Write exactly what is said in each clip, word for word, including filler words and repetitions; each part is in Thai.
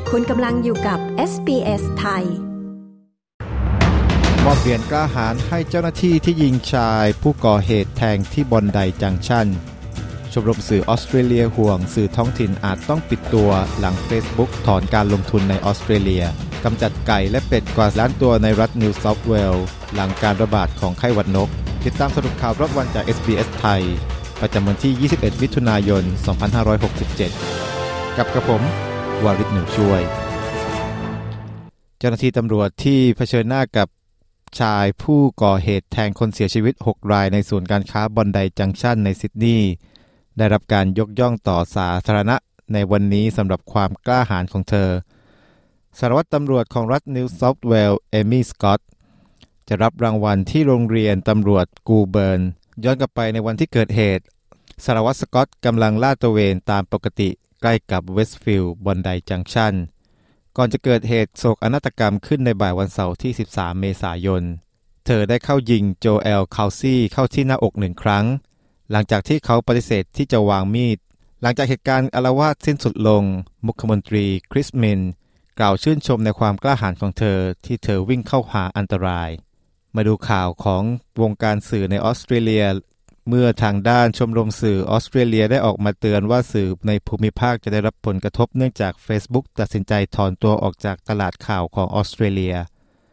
คุณกำลังอยู่กับ เอส บี เอส ไทยมอบเหรียญกล้าหาญให้เจ้าหน้าที่ที่ยิงชายผู้ก่อเหตุแทงที่บอนไดจังชั่นชมรมสื่อออสเตรเลียห่วงสื่อท้องถิ่นอาจต้องปิดตัวหลัง Facebook ถอนการลงทุนในออสเตรเลียกำจัดไก่และเป็ดกว่าล้านตัวในรัฐนิวเซาท์เวลส์หลังการระบาดของไข้หวัดนกติดตามสรุปข่าวรอบวันจาก เอส บี เอส ไทยประจำวันที่ยี่สิบเอ็ดมิถุนายนสองพันห้าร้อยหกสิบเจ็ดกับกระผมวาริศหนูช่วยเจ้าหน้าที่ตำรวจที่เผชิญหน้ากับชายผู้ก่อเหตุแทงคนเสียชีวิตหกรายในศูนย์การค้าบอนไดจังชั่นในซิดนีย์ได้รับการยกย่องต่อสาธารณะในวันนี้สำหรับความกล้าหาญของเธอสารวัตรตำรวจของรัฐนิวเซาท์เวลส์เอมี่สกอตจะรับรางวัลที่โรงเรียนตำรวจกูเบิร์นย้อนกลับไปในวันที่เกิดเหตุสารวัตรสกอตกำลังลาดตระเวนตามปกติใกล้กับเวสต์ฟิลด์บอนไดจังชั่นก่อนจะเกิดเหตุโศกนาฏกรรมขึ้นในบ่ายวันเสาร์ที่สิบสามเมษายนเธอได้เข้ายิงโจเอลคาวซี่เข้าที่หน้าอกหนึ่งครั้งหลังจากที่เขาปฏิเสธที่จะวางมีดหลังจากเหตุการณ์อาละวาดสิ้นสุดลงมุขมนตรีคริสมินกล่าวชื่นชมในความกล้าหาญของเธอที่เธอวิ่งเข้าหาอันตรายมาดูข่าวของวงการสื่อในออสเตรเลียเมื่อทางด้านชมรมสื่อออสเตรเลียได้ออกมาเตือนว่าสื่อในภูมิภาคจะได้รับผลกระทบเนื่องจาก Facebook ตัดสินใจถอนตัวออกจากตลาดข่าวของออสเตรเลีย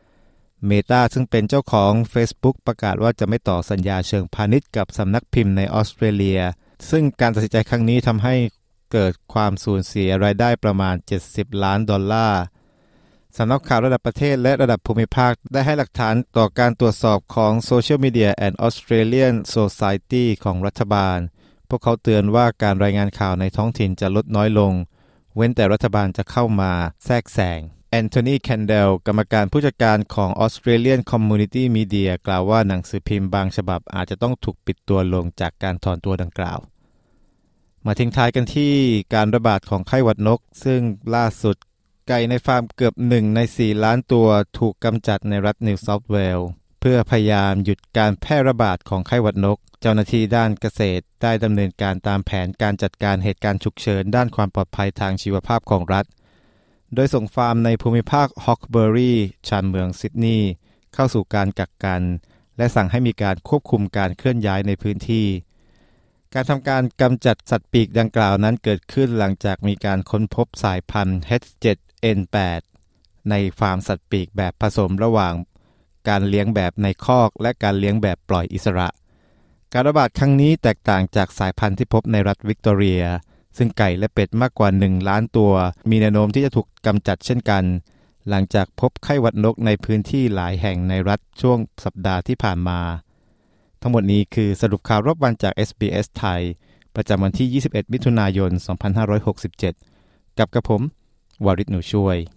Meta ซึ่งเป็นเจ้าของ Facebook ประกาศว่าจะไม่ต่อสัญญาเชิงพาณิชย์กับสำนักพิมพ์ในออสเตรเลียซึ่งการตัดสินใจครั้งนี้ทำให้เกิดความสูญเสียรายได้ประมาณเจ็ดสิบล้านดอลลาร์สำนักข่าวระดับประเทศและระดับภูมิภาคได้ให้หลักฐานต่อการตรวจสอบของ Social Media and Australian Society ของรัฐบาลพวกเขาเตือนว่าการรายงานข่าวในท้องถิ่นจะลดน้อยลงเว้นแต่รัฐบาลจะเข้ามาแทรกแซงแอนโทนีแคนเดลกรรมการผู้จัดการของ Australian Community Media กล่าวว่าหนังสือพิมพ์บางฉบับอาจจะต้องถูกปิดตัวลงจากการถอนตัวดังกล่าวมาทิ้งท้ายกันที่การระบาดของไข้หวัดนกซึ่งล่าสุดไก่ในฟาร์มเกือบหนึ่งในสี่ล้านตัวถูกกำจัดในรัฐนิวเซาท์เวลส์เพื่อพยายามหยุดการแพร่ระบาดของไข้หวัดนกเจ้าหน้าที่ด้านเกษตรได้ดำเนินการตามแผนการจัดการเหตุการณ์ฉุกเฉินด้านความปลอดภัยทางชีวภาพของรัฐโดยส่งฟาร์มในภูมิภาคฮอกเบอรีชานเมืองซิดนีย์เข้าสู่การกักกันและสั่งให้มีการควบคุมการเคลื่อนย้ายในพื้นที่การทำการกำจัดสัตว์ปีกดังกล่าวนั้นเกิดขึ้นหลังจากมีการค้นพบสายพันธุ์ เอช เซเว่น เอ็น แปด ในฟาร์มสัตว์ปีกแบบผสมระหว่างการเลี้ยงแบบในคอกและการเลี้ยงแบบปล่อยอิสระการระบาดครั้งนี้แตกต่างจากสายพันธุ์ที่พบในรัฐวิกตอเรียซึ่งไก่และเป็ดมากกว่าหนึ่งล้านตัวมีแนวโน้มที่จะถูกกำจัดเช่นกันหลังจากพบไข้หวัดนกในพื้นที่หลายแห่งในรัฐช่วงสัปดาห์ที่ผ่านมาทั้งหมดนี้คือสรุปข่าวรอบวันจาก เอส บี เอส ไทยประจำวันที่ยี่สิบเอ็ดมิถุนายนสองพันห้าร้อยหกสิบเจ็ดกับกระผมวาริศหนูช่วย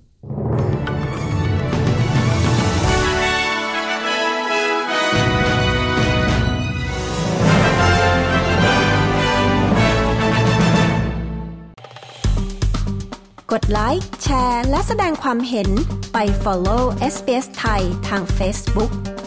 กดไลค์แชร์และแสดงความเห็นไป follow เอส บี เอส ไทยทาง Facebook